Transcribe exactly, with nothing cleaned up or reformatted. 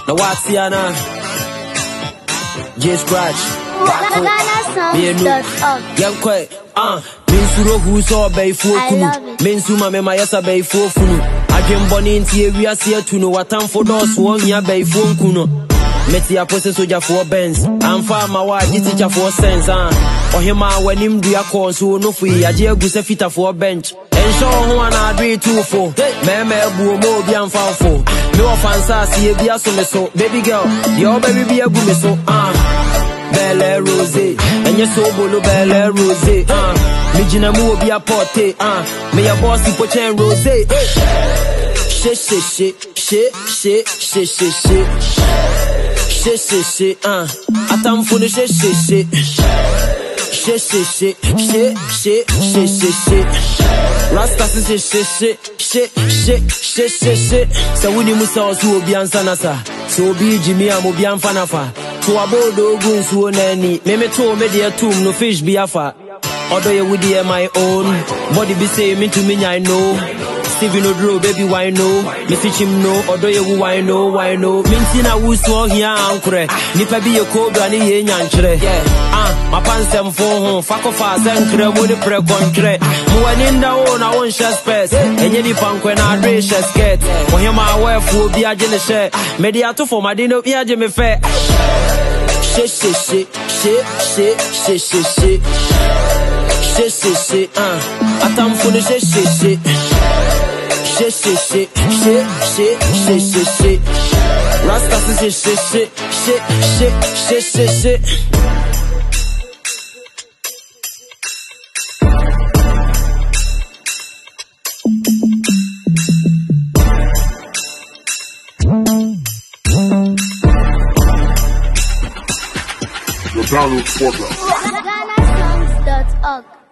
Now what's here now? J Scratch. Young quiet. Uh, Minsuro who saw bay for Kunu. Minsuma me my yasa bay for Kunu. I dream bonnie in tea, we are here to know what time for those one ya bay for Kuno. Meti a process soldier for Benz. I'm far my wife, teacher for sense. Ah, or him out when him do a call, so no free. I dear goose a fitter for a bench. And show one I agree two for. Meme boo mo be am foul for. No offense, see a beer so baby girl. Your baby be a good so. Ah. Belle Rose, and your soul bolo Belle Rose, ah, Mijina Mu be a porte, ah, me a bossy pochen rose, shit, shit, shit, shit, shit, shit, shit, shit, shit, shit, shit, ah, atam for the shit, shit, shit, shit, shit, shit, shit, shit, shit, shit, shit, Rasta shit, shit, shit, shit, shit, shit, shit, shit, so we need musa so be ansanasa, so be Jimmy am be anfanafa. To a bodo guns who nanny, me me to me dear tomb, no fish be afa. Although you would hear my own body be saying me to me, I know. Steven Odro, baby, why no? Me teach him no, although you why no, why no? Mintina who saw here, uncle. Nipa be a cobra, ni yantre. Yeah, ah, my pants them for home, fako fast and creme with the pre contre. When in the own, I want chest space. And you punk when I dress chest skirt. For him, my wife will be a generous share. Mediato for my dinner, be a Jimmy fair. Shit, shit, shit, shit, shit, shit, shit, shit, shit, shit, shit, uh. Atam for the shit, shit, shit, shit, shit, shit, shit, shit, shit, shit, shit. Rasta shit, shit, shit, shit, shit, shit, shit, shit. Download Sportler. Ghana songs dot org